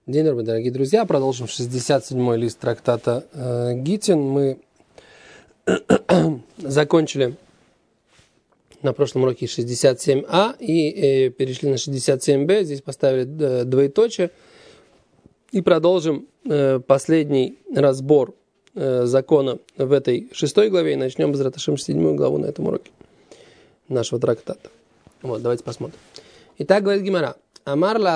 День добрый, дорогие друзья. Продолжим 67-й лист трактата Гитин. Мы закончили на прошлом уроке 67а и перешли на 67б. Здесь поставили двоеточие. И продолжим последний разбор закона в этой 6 главе. И начнем с Раташим 7 главу на этом уроке нашего трактата. Вот, давайте посмотрим. Итак, говорит Гемара. Амарла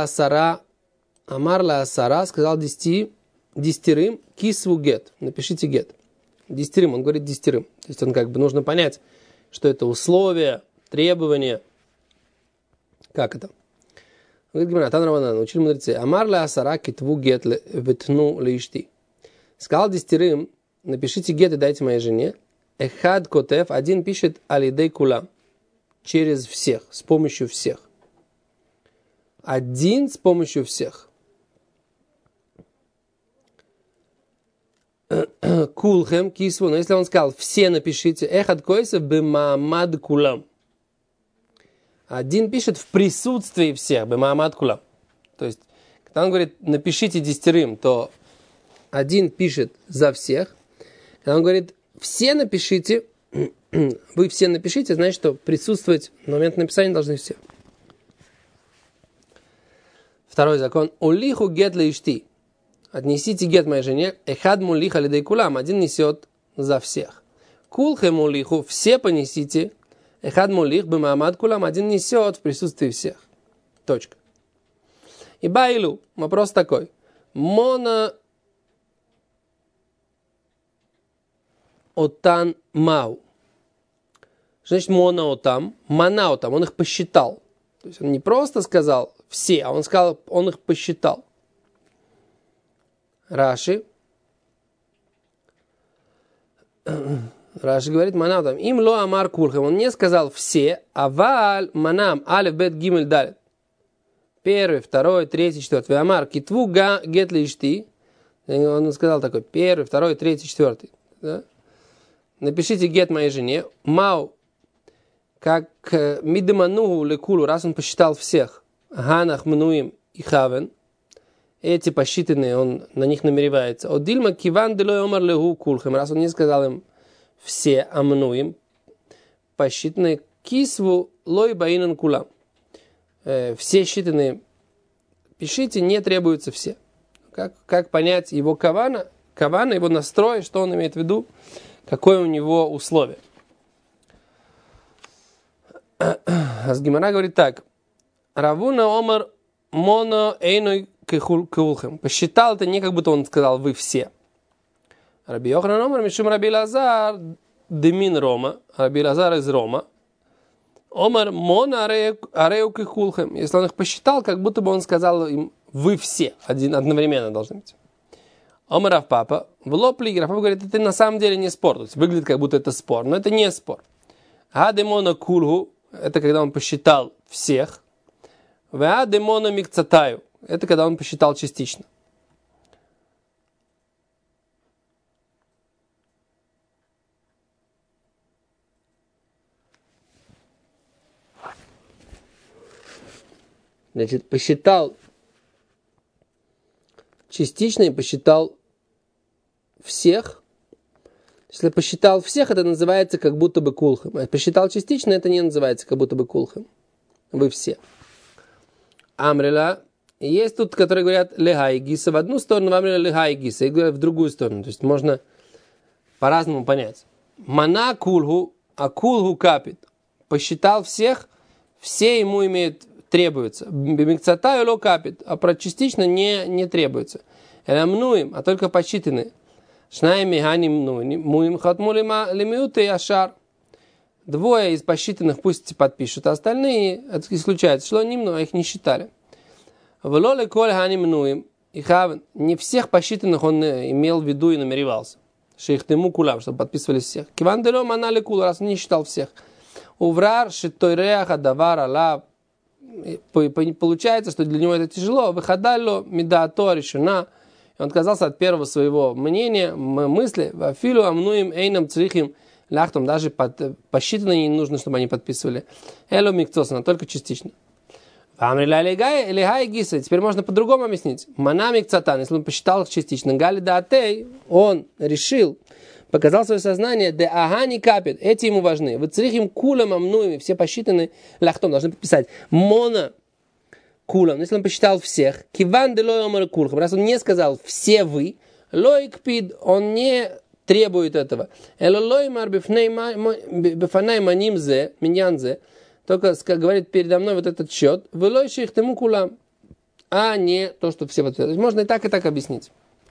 Асара сказал десятерым кисву гет. Напишите гет. Десятерым, он говорит десятерым. То есть он нужно понять, что это условие, требование. Как это? Говорит Гемара, Тан Раванан, учили мудрецы. Амарла Асара китву гет ветну лишти. Сказал десятерым, напишите гет и дайте моей жене. Эхад котев, один пишет алидей кулам. Через всех, с помощью всех. Один с помощью всех. Кулхем кисву. Но если он сказал, все напишите, эхад койсев бемаамад кулам. Один пишет в присутствии всех, бемаамад кулам. То есть, когда он говорит, напишите десятерым, то один пишет за всех. Когда он говорит, все напишите, вы все напишите, значит, что присутствовать в момент написания должны все. Второй закон. Улиху гет лишти. Отнесите гет моей жене. Эхад мулиха лидей кулам. Один несет за всех. Кулхем мулиху. Все понесите. Эхад мулих бемаамад кулам. Один несет в присутствии всех. Точка. И байлу. Вопрос такой. Мона отан мау. Что значит мона отам? Мана отам. Он их посчитал. То есть он не просто сказал все, а он сказал, он их посчитал. Раши говорит, манам там, им ло амар курхем, он не сказал все, а валь манам алеф бет гимель далит. Первый, второй, третий, четвертый. Амар китву гет лишти. Он сказал такой, первый, второй, третий, четвертый. Да? Напишите гет моей жене. Мау, как мидеманугу лекулу, раз он посчитал всех. Ганах мнуим и хавен. Эти посчитанные, он на них намеревается. Одильма киван делой омар легу кулхем. Раз он не сказал им все, а мнуем. Посчитанные кисву лой баинан кулам. Все считанные пишите, не требуются все. Как понять его кавана, его настрой, что он имеет в виду, какое у него условие. Гемара говорит так. Равуна омар моно эйной кулхем. Посчитал это не как будто он сказал вы все. Раби Йоханан омар мишум Раби Лазар демин Рома. Раби Лазар из Рома. Омар моно арею кулхем. Если он их посчитал, как будто бы он сказал им вы все. Одновременно должны быть. Омар Рав Папа. В лопли Рав Папа говорит, это на самом деле не спор. То есть выглядит как будто это спор. Но это не спор. Адемона кулху. Это когда он посчитал всех. Веадемона микцатаю. Это когда он посчитал частично. Значит, посчитал частично и посчитал всех. Если посчитал всех, это называется как будто бы кулхем. А посчитал частично, это не называется как будто бы кулхем. Вы все. Амрила. Есть тут, которые говорят легай гиса в одну сторону, амрила легай гиса, и говорят в другую сторону. То есть можно по-разному понять. Мана кулху, а кулху капит. Посчитал всех, все ему требуются. Бимикцатаю ло капит, а про частично не требуется. Эламнуем, а только посчитанные. Шнайми ганим муим хатмулима лимиуты ашар. Двое из посчитанных пусть подпишут, а остальные это исключается. Шло немного, их не считали. Не всех посчитанных он имел в виду и намеревался. Шейхтему кулам, чтобы подписывались всех. Кивандело манали кул, раз он не считал всех. Уврар шитойреха давар ала. Получается, что для него это тяжело. Выходало медаато решена. Он отказался от первого своего мнения, мысли. Вафилу амнуим эйнам црихим ляхтом. Даже посчитанные не нужно, чтобы они подписывали. Эло микцосана, только частично. Теперь можно по-другому объяснить. Манамик цатан, если он посчитал их частично. Гали да атей, он решил, показал свое сознание, да агани капит, эти ему важны. Вот црихим кулам амнуями, все посчитаны, ляхтом, должны подписать. Мона кулам, если он посчитал всех, киван де лой омар кулхам, раз он не сказал все вы, лойк пид, он не требует этого. Элолой мар бифанай манимзе, миньянзе, только говорит передо мной вот этот счет, вылойши их тему кулам, а не то, что все подписали. Можно и так объяснить.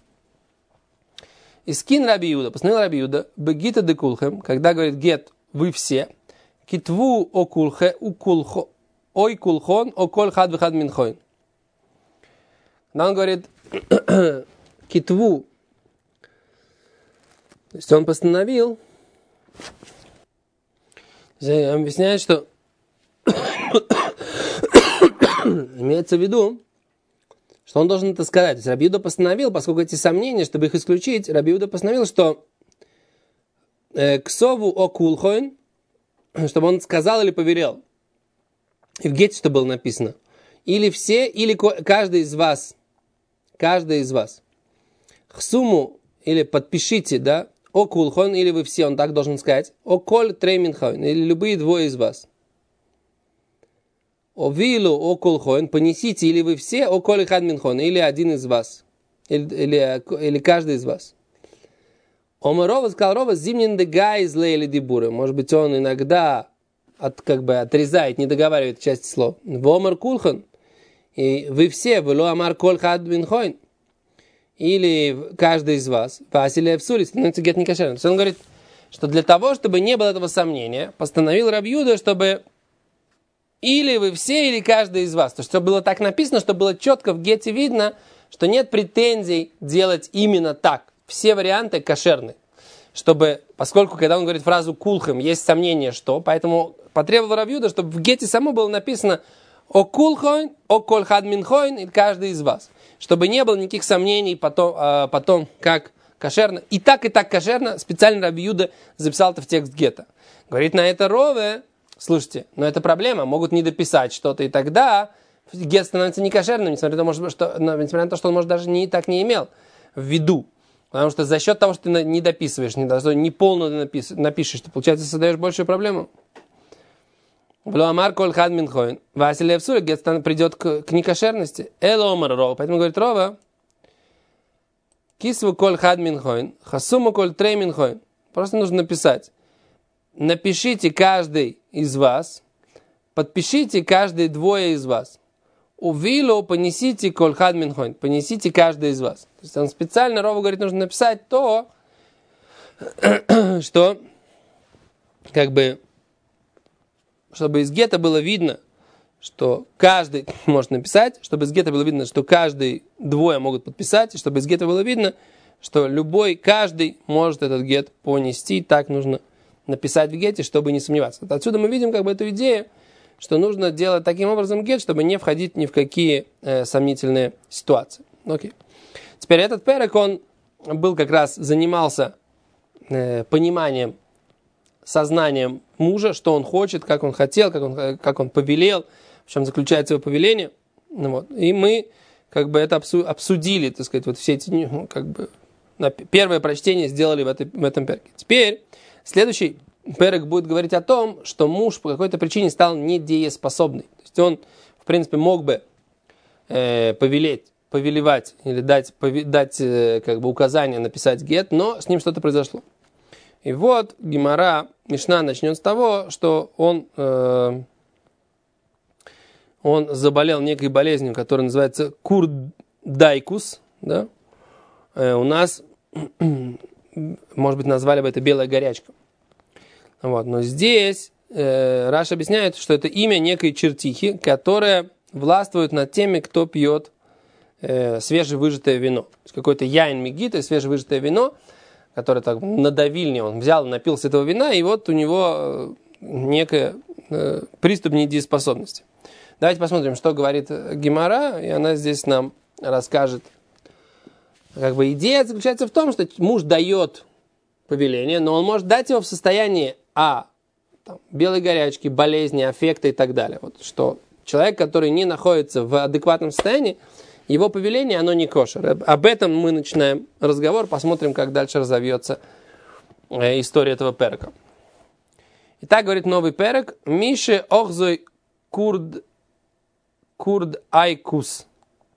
Искин Раби Юда, постановил Раби Юда, бегита де кулхем, когда говорит гет, вы все, китву о кулхе, у кулхо, ой кулхон, о коль хад вихад минхойн. Когда он говорит китву, то есть он постановил, он объясняет, что имеется в виду, что он должен это сказать. То есть Раби Юда постановил, поскольку эти сомнения, чтобы их исключить, Раби Юда постановил, что ксову о кулхойн, чтобы он сказал или повелел. И в гете что было написано. Или все, или каждый из вас. Каждый из вас. Хсуму, или подпишите, да, о кулхойн, или вы все, он так должен сказать. О коль трейминхойн, или любые двое из вас. О вилу, о кулхойн, понесите, или вы все, о коль хад минхон, или один из вас. Или каждый из вас. Омарова сказал Рова, зимнин дега из лейли дибуры. Может быть, он иногда отрезает, не договаривает части слов. Вомар кулхан. И вы все, вело амар коль хад минхойн. Или каждый из вас. Василия в суре становится гет некошерным. То есть он говорит, что для того, чтобы не было этого сомнения, постановил Раби Юда, чтобы или вы все, или каждый из вас. То есть, чтобы было так написано, чтобы было четко в гете видно, что нет претензий делать именно так. Все варианты кошерны. Чтобы, поскольку, когда он говорит фразу кулхем, есть сомнение, что, поэтому потребовал Раби Юда, чтобы в гете само было написано о кулхойн, о коль хад минхойн, и каждый из вас. Чтобы не было никаких сомнений потом как кошерно. И так кошерно, специально Раби Юда записал это в текст гета. Говорит на это Рове, слушайте, но это проблема, могут не дописать что-то, и тогда гет становится некошерным, несмотря на то, что он, может, даже так не имел в виду. Потому что за счет того, что ты не дописываешь, не полно напишешь, ты, получается, создаешь большую проблему. Влоамар коль хад минхойн. Василий Евсур, гет придет к некошерности. Эломар Рова. Поэтому говорит Рова, кисву коль хад минхойн, хасуму коль трей минхойн. Просто нужно написать. Напишите каждый из вас, подпишите каждый двое из вас. Увилу понесите коль хад минхойн, понесите каждый из вас. То есть он специально, Рова говорит, нужно написать то, что чтобы из гета было видно, что каждый может написать, чтобы из гета было видно, что каждый двое могут подписать, и чтобы из гета было видно, что каждый может этот гет понести, так нужно написать в гете, чтобы не сомневаться. Вот отсюда мы видим эту идею, что нужно делать таким образом гет, чтобы не входить ни в какие сомнительные ситуации. Окей. Теперь этот перек, он был занимался пониманием, сознанием мужа, что он хочет, как он хотел, как он повелел, в чем заключается его повеление. И мы это обсудили, так сказать, все эти, первое прочтение сделали в этом перке. Теперь следующий перек будет говорить о том, что муж по какой-то причине стал недееспособный. То есть он, в принципе, мог бы повелевать или дать указание написать гет, но с ним что-то произошло. И вот Гемара, Мишна начнет с того, что он заболел некой болезнью, которая называется курдайкус. Да? У нас, может быть, назвали бы это белая горячка. Но здесь Раши объясняет, что это имя некой чертихи, которая властвует над теми, кто пьет свежевыжатое вино. То есть какой-то яин мегита, свежевыжатое вино, который на давильне он взял, напился этого вина, и вот у него некая приступ недееспособности. Давайте посмотрим, что говорит Гемара, и она здесь нам расскажет. Идея заключается в том, что муж дает повеление, но он может дать его в состоянии белой горячки, болезни, аффекта и так далее. Вот что человек, который не находится в адекватном состоянии, его повеление, оно не кошер. Об этом мы начинаем разговор, посмотрим, как дальше разовьется история этого перека. Итак, говорит новый перек. Мише охзой курд айкус.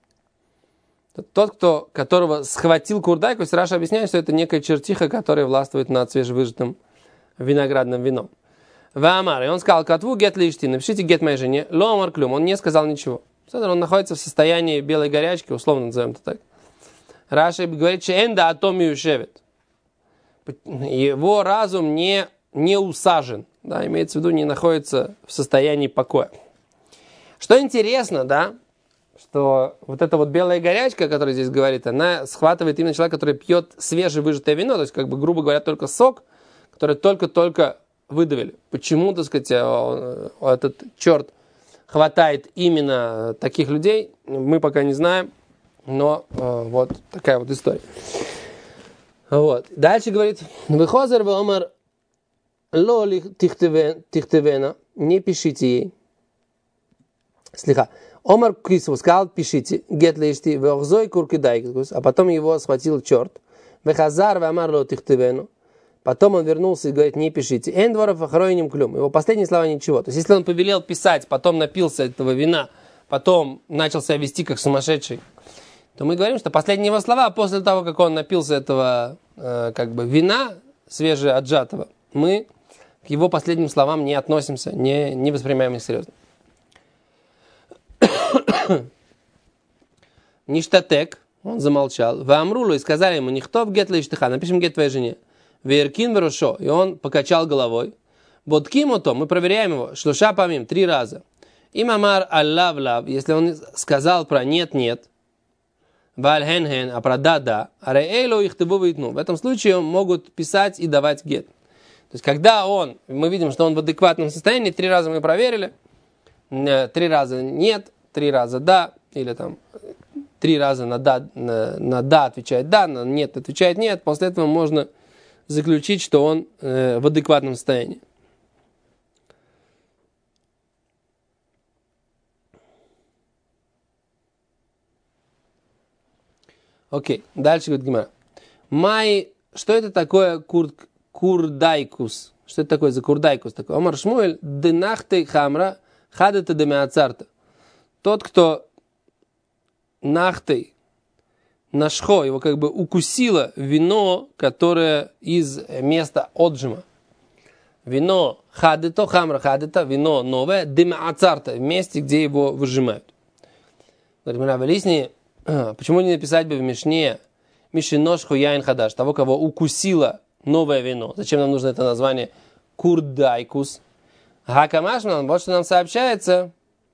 Тот, которого схватил курдайкус, Раша объясняет, что это некая чертиха, которая властвует над свежевыжатым виноградным вином. Ваамар, и он сказал, катву гет лишти, напишите гет моей жене, ломар клюм, он не сказал ничего. Он находится в состоянии белой горячки, условно назовем это так. Раша говорит, что энда атомию шевет. Его разум не усажен, да, имеется в виду, не находится в состоянии покоя. Что интересно, да, что вот эта вот белая горячка, которая здесь говорит, она схватывает именно человека, который пьет свежевыжатое вино, то есть, как бы, грубо говоря, только сок, который только-только выдавили. Почему, так сказать, этот черт хватает именно таких людей, мы пока не знаем, но вот такая вот история. Вот. Дальше говорит, «Выхозер вомар лоли тихтевена, не пишите ей». Слиха. Омар Крисов сказал, пишите, гет лишти, вохзой куркидайкус, а потом его схватил черт. Вехазар вамар ло тихтевену. Потом он вернулся и говорит, не пишите. Эндворов охроиним клюм. Его последние слова ничего. То есть, если он повелел писать, потом напился этого вина, потом начал себя вести как сумасшедший, то мы говорим, что последние его слова, после того, как он напился этого вина свежеотжатого, мы к его последним словам не относимся, не воспринимаем их серьезно. Ништатек, он замолчал. Ваамрулу и сказали ему, нихтов гет лиштиха, напишем гет твоей жене. Веркин верушо, и он покачал головой. Ботким ото, мы проверяем его, шлуша помим, 3 раза. Имамар аллав-лав, если он сказал про нет-нет, валь-хен-хен, а про да-да, ареэло их тыбу витну. В этом случае могут писать и давать гет. То есть, когда мы видим, что он в адекватном состоянии, 3 раза мы проверили, 3 раза нет, 3 раза да, или там 3 раза на да отвечает да, на нет отвечает нет, после этого можно заключить, что он в адекватном состоянии. Окей, дальше говорит Гемара. Что это такое курдайкус? Что это такое за курдайкус? Омар Шмуэль, дынахты хамра, хадата демиацарта. Тот, кто нахтой, нашхо, его как бы укусило вино, которое из места отжима. Вино хадето, хамра хадета, вино новое, демиацарта, в месте, где его выжимают. Почему не написать бы в Мишне Мишиношху яин хадаш, того, кого укусило новое вино? Зачем нам нужно это название курдайкус? Хакамашман, вот что нам сообщается,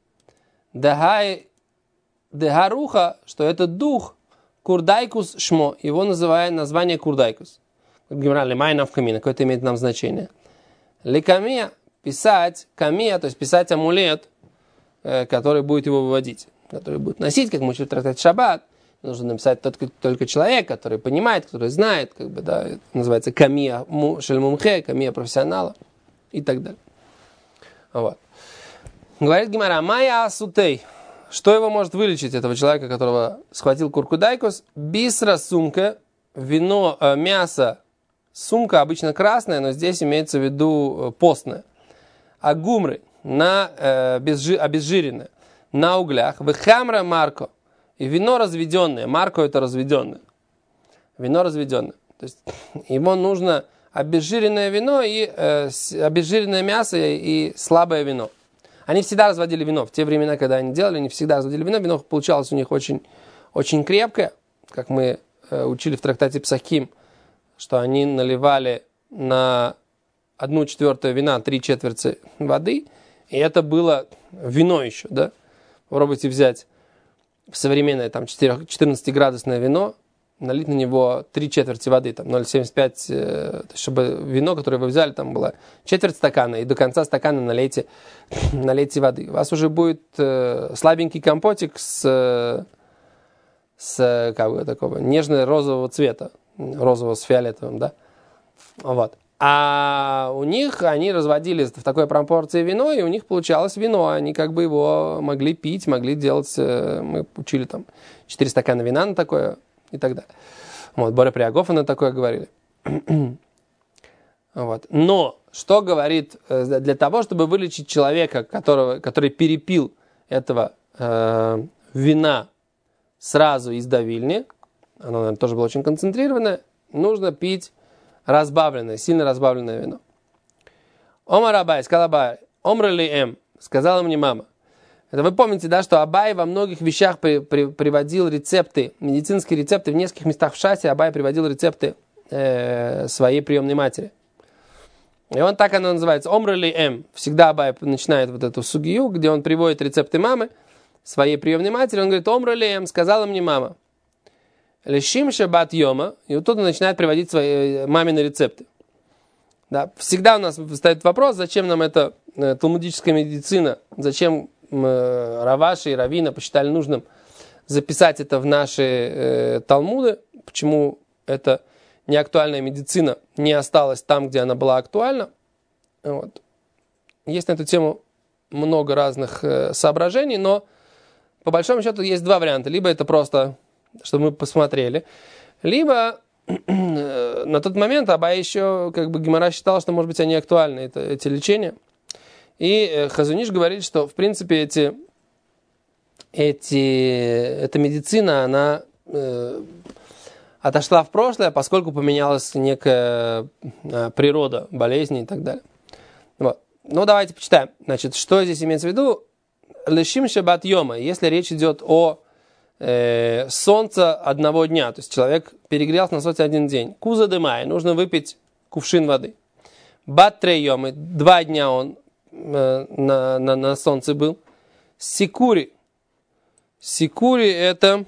Дегаруха, что это дух курдайкус шмо, его называют название курдайкус. Гемара лимай навкамина, какое-то имеет нам значение. Лекамия, писать, камия, то есть писать амулет, который будет его выводить, который будет носить, как мы учили в трактате Шаббат. Нужно написать только человек, который понимает, который знает, это называется камия шельмумхе, камия профессионала и так далее. Вот. Говорит Гемара, майя асутей. Что его может вылечить, этого человека, которого схватил куркудайкус? Бисра сумка, вино, мясо, сумка обычно красная, но здесь имеется в виду постная. А гумры, обезжиренное, на углях, вехамра марко, и вино разведенное, марко это разведенное. Вино разведенное. То есть ему нужно обезжиренное вино, и обезжиренное мясо и слабое вино. Они всегда разводили вино. В те времена, когда они делали, они всегда разводили вино. Вино получалось у них очень, очень крепкое, как мы учили в трактате Псахим, что они наливали на 1/4 вина 3/4 воды, и это было вино еще, да? Попробуйте взять современное 14-градусное вино, налить на него 3/4 воды, 0,75, чтобы вино, которое вы взяли, там было четверть стакана, и до конца стакана налейте воды. У вас уже будет слабенький компотик с такого нежно-розового цвета, розового с фиолетовым, да? Вот. А у них, они разводили в такой пропорции вино, и у них получалось вино. Они как бы его могли пить, могли делать, мы учили там 4 стакана вина на такое и так далее. Вот, Боря Приагофа на такое говорили. Вот. Но, что говорит, для того, чтобы вылечить человека, который перепил этого вина сразу из давильни, оно, наверное, тоже было очень концентрированное, нужно пить разбавленное, сильно разбавленное вино. Омар Абай, сказал Абай, омрали эм, сказала мне мама. Это вы помните, да, что Абай во многих вещах приводил рецепты, медицинские рецепты, в нескольких местах в Шасе Абай приводил рецепты своей приемной матери. И он так оно называется, омрали эм. Всегда Абай начинает вот эту сугию, где он приводит рецепты мамы, своей приемной матери. Он говорит, омрали эм, сказала мне мама. Лешим шабат йома, и вот тут он начинает приводить свои мамины рецепты. Да, всегда у нас стоит вопрос, зачем нам эта талмудическая медицина, зачем Раваши и Равина посчитали нужным записать это в наши талмуды, почему эта неактуальная медицина не осталась там, где она была актуальна. Вот. Есть на эту тему много разных соображений, но по большому счету есть два варианта. Либо это просто, чтобы мы посмотрели, либо на тот момент Абай еще, как бы Гемара считал, что, может быть, они актуальны, эти лечения. И Хазуниш говорит, что, в принципе, эта медицина, она отошла в прошлое, поскольку поменялась некая природа болезни и так далее. Вот. Ну, давайте почитаем. Значит, что здесь имеется в виду? Лешим шабат йома, если речь идет о солнце одного дня, то есть человек перегрелся на солнце один день. Куза демай, нужно выпить кувшин воды. Бат трей йомы, 2 дня он на солнце был. Сикури. Сикури это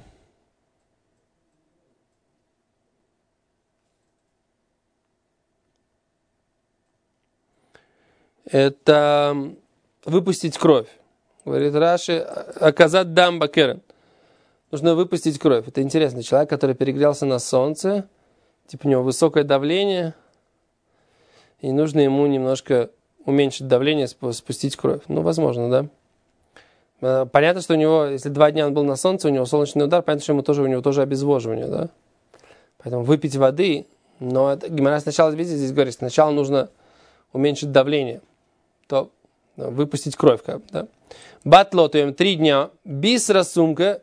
выпустить кровь. Говорит Раши, оказать дам бакерен. Нужно выпустить кровь. Это интересно. Человек, который перегрелся на солнце, типа у него высокое давление, и нужно ему немножко уменьшить давление, спустить кровь. Ну, возможно, да. Понятно, что у него, если 2 дня он был на солнце, у него солнечный удар, понятно, что у него тоже обезвоживание, да. Поэтому выпить воды, но Гемара сначала, видите, здесь говорит, сначала нужно уменьшить давление, то выпустить кровь, как бы, да. Батлотуем 3 дня, бисра сумка,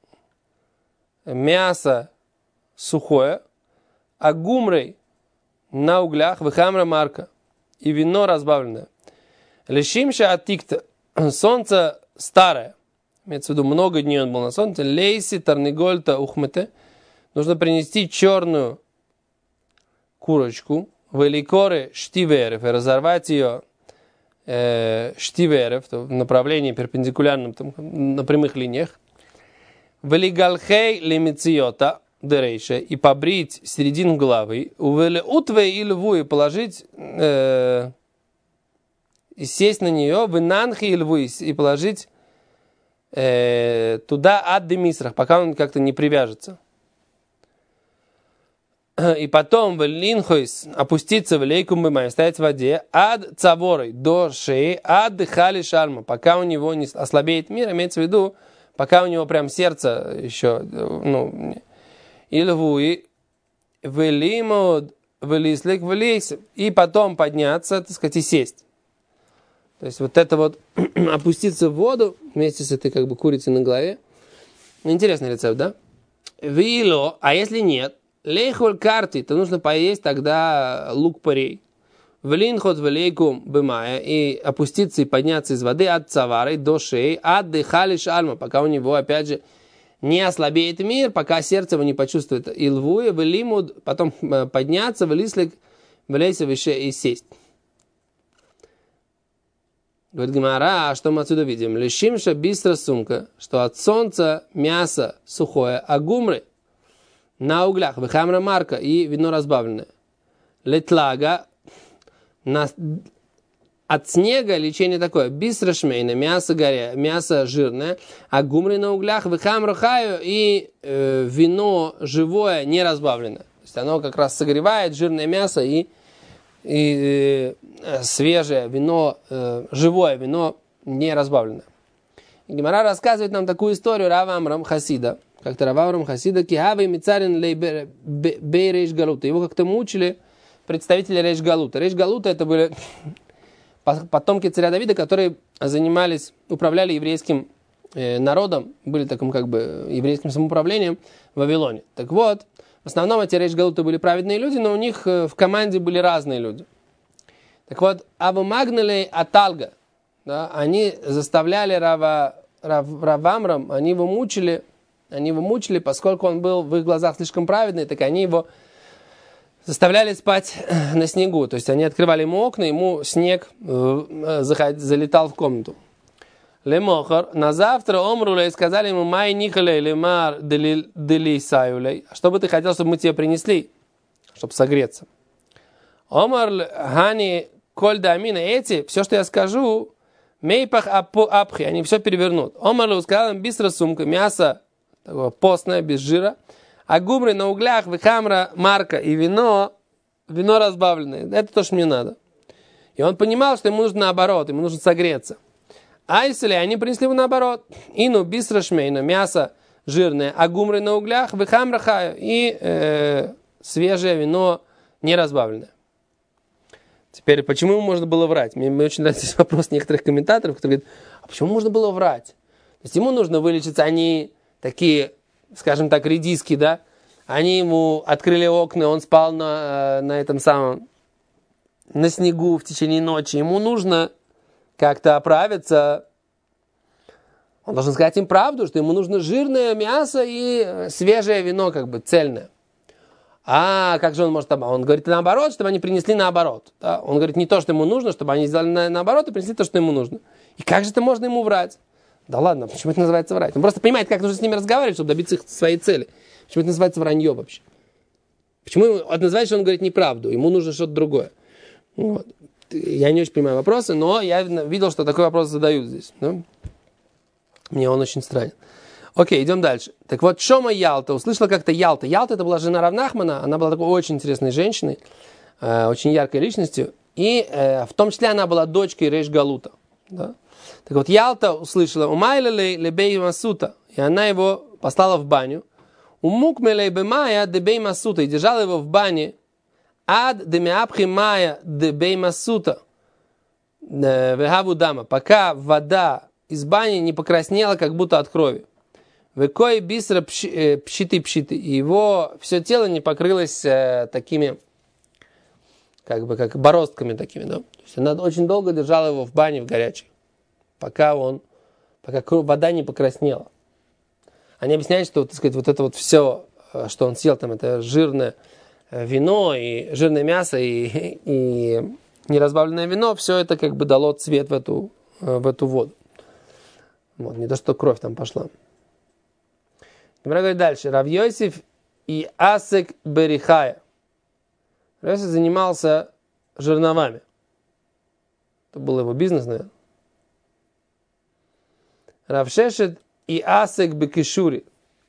мясо сухое, а гумрей на углях, вихамра марка, и вино разбавленное. Лешимша атикта, солнце старое, имеется в виду, много дней он был на солнце, лейси тарнигольта ухмете, нужно принести черную курочку, великоре штиверев, и разорвать ее штиверев, в направлении перпендикулярном, там, на прямых линиях, велигалхей лемициота дерейша, и побрить середину головы, увели утве и льву, и положить, и сесть на нее, винанхи и льву, и положить туда ад демисрах, пока он как-то не привяжется. И потом в линхойс опуститься в лейкум бымай, стоять в воде, ад цаворой до шеи, ад хали шарма, пока у него не ослабеет мир, имеется в виду, пока у него прям сердце еще, ну, и львуи, велимод, велислик, велейс, и потом подняться, так сказать, и сесть. То есть вот это вот опуститься в воду вместе с этой как бы курицей на голове. Интересный рецепт, да? Вило, а если нет, лейхоль карти, то нужно поесть тогда лук-порей. Влинхот влейкум бымая, и опуститься и подняться из воды от цавары до шеи, от дыхалиш альма, пока у него, опять же, не ослабеет мир, пока сердце его не почувствует. И львуя, влимуд, потом подняться, влислик, влейся выше и сесть. Говорит Гемара, а что мы отсюда видим? Лешимша бистра сумка, что от солнца мясо сухое, а гумры на углях, вихамра марка и вино разбавленное. Летлага, от снега лечение такое, бистра шмейна, мясо жирное, а гумры на углях, вихамра хаю и вино живое, не разбавленное. То есть оно как раз согревает жирное мясо и и свежее вино, живое вино, не разбавленное. Гемара рассказывает нам такую историю Рава Амрам Хасида. Как-то Рав Амрам Хасида кихавы мицарин лей бей рейш галута. Его как-то мучили представители рейш галута. Рейш галута это были потомки царя Давида, которые управляли еврейским народом, были таким как бы еврейским самоуправлением в Вавилоне. Так вот, в основном эти рейш галуты были праведные люди, но у них в команде были разные люди. Так вот, Аву Магналей Аталга, да, они заставляли Рава Амрам, они его мучили, поскольку он был в их глазах слишком праведный, так они его заставляли спать на снегу. То есть они открывали ему окна, ему снег залетал в комнату. Лемохар, на завтра омрулей сказали ему, май нихалей лемар дели саюлей. Что бы ты хотел, чтобы мы тебе принесли, чтобы согреться? Омар хани коль да амина, эти, все, что я скажу, мейпах апхи, они все перевернут. Омар сказал им, бистро сумка, мясо такое постное, без жира, а гумры на углях, вихамра, марка и вино разбавленное. Это то, что мне надо. И он понимал, что ему нужно наоборот, ему нужно согреться. Айсели, они принесли ему наоборот. Ину бистро шмейна, мясо жирное, а гумры на углях, вихамра хаю и свежее вино не разбавленное. Теперь, почему ему можно было врать? Мне очень нравится здесь вопрос некоторых комментаторов, которые говорят, а почему можно было врать? То есть ему нужно вылечиться, они такие, скажем так, редиски, да? Они ему открыли окна, он спал на снегу в течение ночи. Ему нужно как-то оправиться. Он должен сказать им правду, что ему нужно жирное мясо и свежее вино, как бы цельное. А как же он может... Он говорит наоборот, чтобы они принесли наоборот. Да? Он говорит не то, что ему нужно, чтобы они сделали наоборот и принесли то, что ему нужно. И как же это можно ему врать? Да ладно, почему это называется врать? Он просто понимает, как нужно с ними разговаривать, чтобы добиться их своей цели. Почему это называется вранье вообще? Почему это называется, что он говорит неправду? Ему нужно что-то другое. Вот. Я не очень понимаю вопросы, но я видел, что такой вопрос задают здесь. Да? Мне он очень странен. Окей, идем дальше. Так вот, Шома Ялта, услышала как-то Ялта. Ялта это была жена Рав Нахмана, она была такой очень интересной женщиной, очень яркой личностью, и в том числе она была дочкой Рейш Галута. Да? Так вот, Ялта услышала, умайлалей лебей масута, и она его послала в баню, умукмелей бемая дебей масута, и держала его в бане, ад демиапхи мая дебей масута, вегаву дама, пока вода из бани не покраснела, как будто от крови. Векой бистро пшиты. Его все тело не покрылось такими, как бороздками такими, да. То есть она очень долго держала его в бане в горячей, пока вода не покраснела. Они объясняют, что, так сказать, вот это вот все, что он съел там, это жирное вино и жирное мясо и неразбавленное вино, все это как бы дало цвет в эту воду. Вот, не то, что кровь там пошла. Гемара говорит дальше. Рав Йосиф и Асек Берихая. Рав Йосиф занимался жерновами. Это был его бизнес, наверное. Рав Шешет и Асек Бекишури.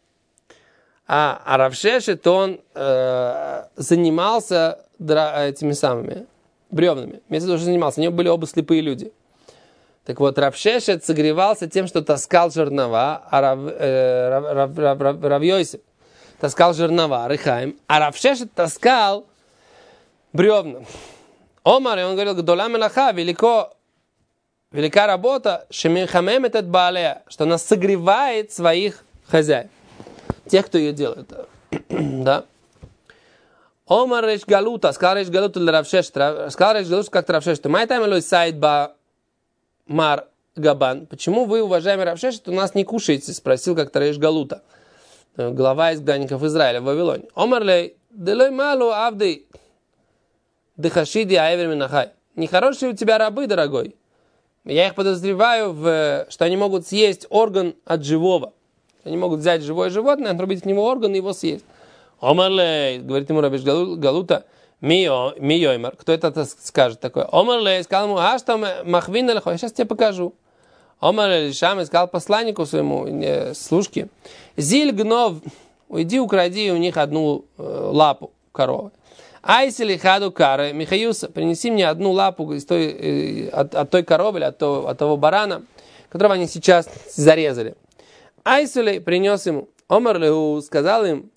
А Рав Шешет, он занимался этими самыми бревнами. Вместо того, что занимался. Они были оба слепые люди. Так вот, Рав Шешет согревался тем, что таскал жернова, а Рав Йосиф таскал жернова, Рихаим, а Рав Шешет таскал бревна. Омар, и он говорил, гдола мелаха, велика работа, шеминхамем этот баалея, что она согревает своих хозяев, тех, кто ее делает. Да? Омар рейш галута, сказал рейш галута для Рав Шешет, сказал рейш галута как-то Рав Шешет, май там элой сайт ба Мар Габан, почему вы, уважаемый Рав Шешет, у нас не кушаете? Спросил как-то Рейш Галута, глава изгнанников Израиля в Вавилоне. Омарлей, делой малу авдей дехашиди аевер минахай. Нехорошие у тебя рабы, дорогой. Я их подозреваю, что они могут съесть орган от живого. Они могут взять живое животное, отрубить от него орган и его съесть. Омарлей, говорит ему Рав Галута, Миоймар, кто это скажет такое? Омарлей сказал ему, а что махвин, я сейчас тебе покажу. Омарлей Шам сказал посланнику своему, служке, Зиль гнов, уйди укради у них одну лапу коровы. Айсили хаду кары Михаюса, принеси мне одну лапу из от той коровы или от того барана, которого они сейчас зарезали. Айсили принес ему. Омар леху сказал им,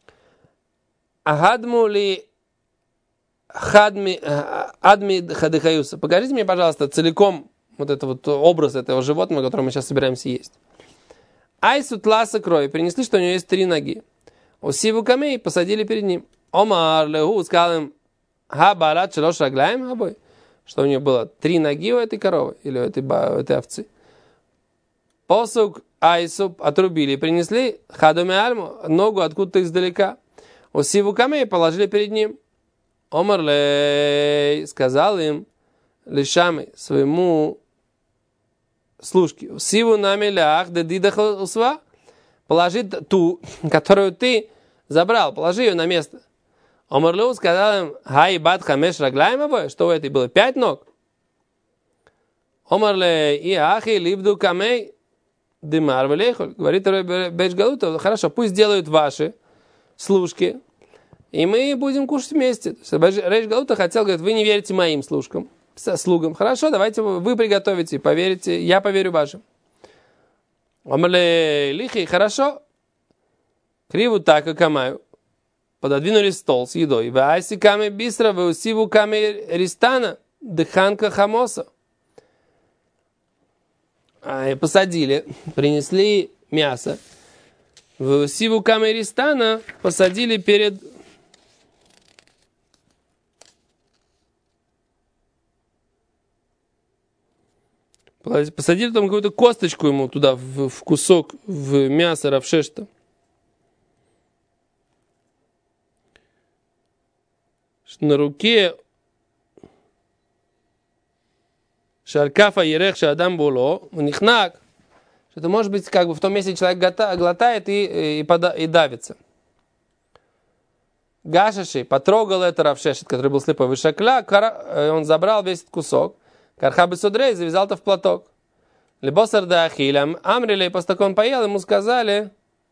агадму ли адми хадыхаюса. Покажите мне, пожалуйста, целиком вот этот вот образ этого животного, которого мы сейчас собираемся есть. Айсу тласа крови. Принесли, что у него есть 3 ноги. Усиву камей посадили перед ним. Омар леху сказал им, ха балат шалош рагляем обой. Что у него было 3 ноги у этой коровы или у этой овцы. Посук айсу отрубили и принесли хадуме альму, ногу откуда-то издалека. Усиву камей положили перед ним. Омар лей сказал им, лишами своему служке, сиву намелях дедидах усва, положи ту, которую ты забрал, положи ее на место. Омар лей сказал им, хай бат хамеш рагляймовой, что у этой было 5 ног. Омар лей и ахи либду камей дымар валейхоль, говорит Бейш Галута, хорошо, пусть делают ваши служки, и мы будем кушать вместе. Бейш Галута хотел, говорит, вы не верите моим служкам. Слугам. Хорошо, давайте вы приготовите, поверите, я поверю вашим. Омрле лихи, хорошо. Криву так и камаю. Пододвинули стол с едой. Вайси каме бистро, веусиву каме ристана, дыханка хамоса. Посадили, принесли мясо. Веусиву каме ристана посадили перед... Посадили там какую-то косточку ему туда, в кусок, в мясо равшешта. На руке шалькафа ерех шадам було, нихнак, что это может быть как бы в том месте человек глотает и давится. Гашаши потрогал это равшешет, который был слепой, вышакля, он забрал весь этот кусок. Кархабы судрей завязал это в платок. Либо сардахилям амрили, после того, как он поел, ему сказали,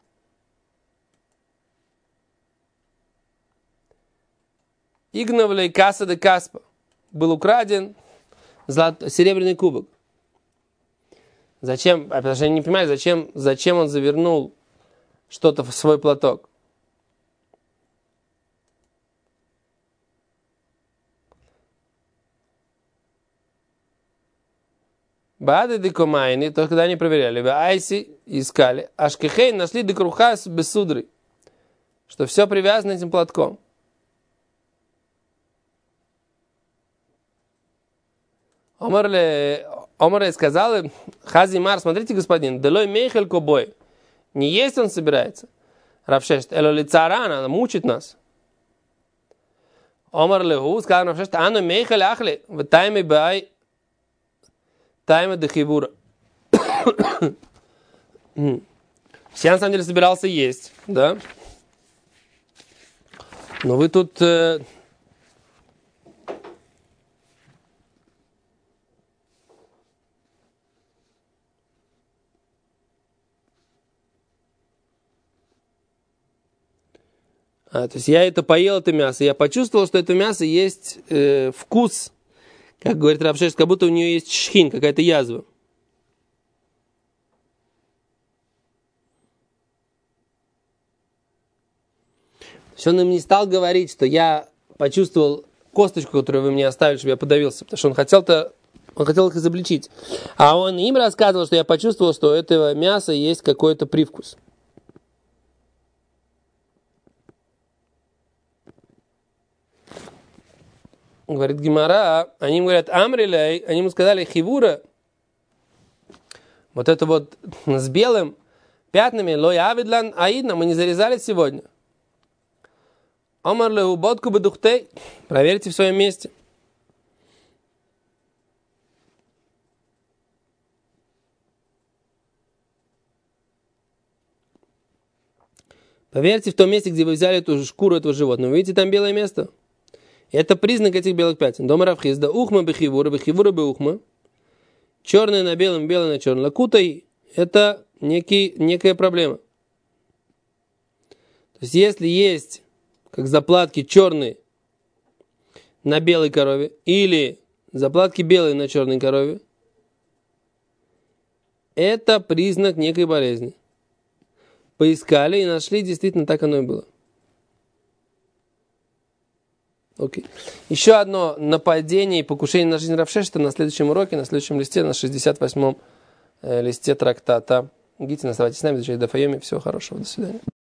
игновлей касса де каспа. Был украден серебряный кубок. Зачем? Потому что я не понимаю, зачем он завернул что-то в свой платок. Бады декомайни, только когда они проверяли, айси искали, ашкехей нашли декрухас без судры, что все привязано этим платком. Омар сказал, Хазимар, смотрите, господин, делой мейхель кобой, не есть он собирается. Равшешт, эло лицарана, она мучит нас. Омар леху, сказал Равшешт, ано мейхель ахли, в тайме бай, тайма дехибура. Я на самом деле собирался есть, да? Но вы тут... То есть я это поел, это мясо. Я почувствовал, что это мясо есть вкус, как говорит Равшешт, как будто у нее есть шхин, какая-то язва. Он им не стал говорить, что я почувствовал косточку, которую вы мне оставили, чтобы я подавился, потому что он хотел их изобличить. А он им рассказывал, что я почувствовал, что у этого мяса есть какой-то привкус. Говорит Гемара, они ему говорят, амрилей, они ему сказали, хивура, вот это вот с белым пятнами, лой авидлан аидна, мы не зарезали сегодня. Омар леху бодку бедухтей, проверьте в своем месте. Поверьте в том месте, где вы взяли эту шкуру этого животного. Вы видите там белое место? Это признак этих белых пятен. Дома равхизда ухма бехивура беухма. Черное на белом, белое на черном. Лакутай – это некая проблема. То есть, если есть, как заплатки, черные на белой корове или заплатки белые на черной корове, это признак некой болезни. Поискали и нашли, действительно так оно и было. Окей. Еще одно нападение и покушение на жизнь Рав Шештера на следующем уроке, на следующем листе, на 68-м листе трактата. Гитин, оставайтесь с нами, изучайте Даф Йоми. Всего хорошего, до свидания.